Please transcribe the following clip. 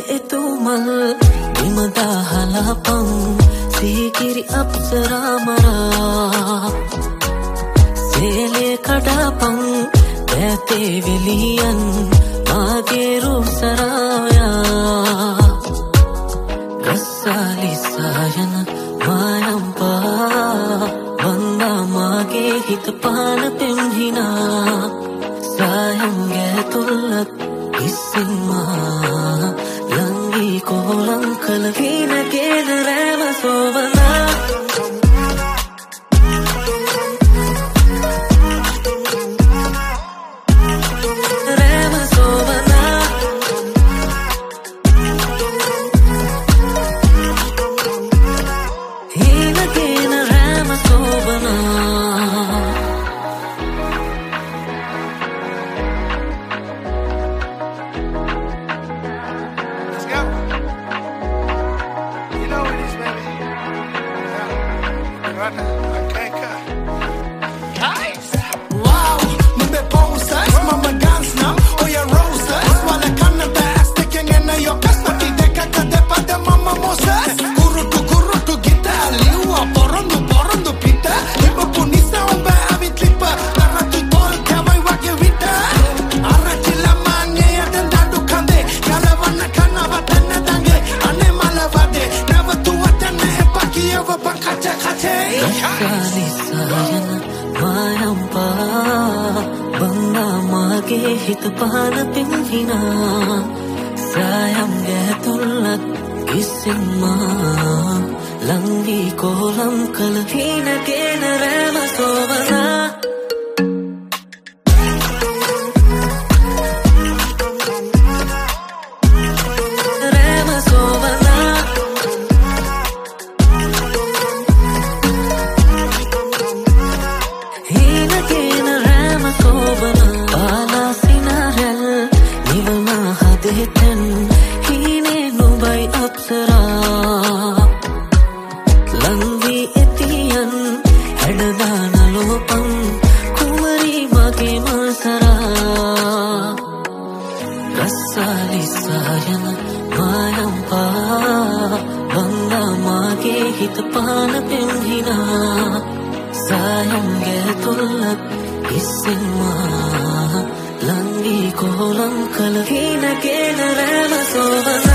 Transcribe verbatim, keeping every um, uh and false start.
එතුමල් විමදා හලපං සීකිරි අප්සරා මරා සේලේ කඩපං දැතේ විලියන් මාගේ රූප සරායා රස්සාලි සායන මායම්පා වන්දා මාගේ හිත පාන පෙම්හිනා සායම් ගැතුල්ලත් ඉස්සෙන්මා ලංගී කොහොලං කල හීන ගේන රෑම සෝවනා රෑම සෝවනා හීන ගේන රෑම සෝවනා හිත පහන පෙන්හිනා සායම් ගැතුල්ලත් ඉස්සෙන්මා ලංවී කොහොලම් කල හීන ගේන රෑම සෝවනා රෑම සෝවනා හීන ගේන රෑම සෝවනා දෙතන් හීනේ නුඹයි අප්සරා ලංවී එතියන් හැඩදාන ලෝපං කුමරී මගේ මල්සරා රස්සාලි සායන මායම්පා වන්දා මාගේ හිත පාන පෙම්හිනා සායම් ගැතුල්ලත් ඉස්සෙන්මා ලංගී කොහොලම් කල හීන ගේන රෑම සෝවනා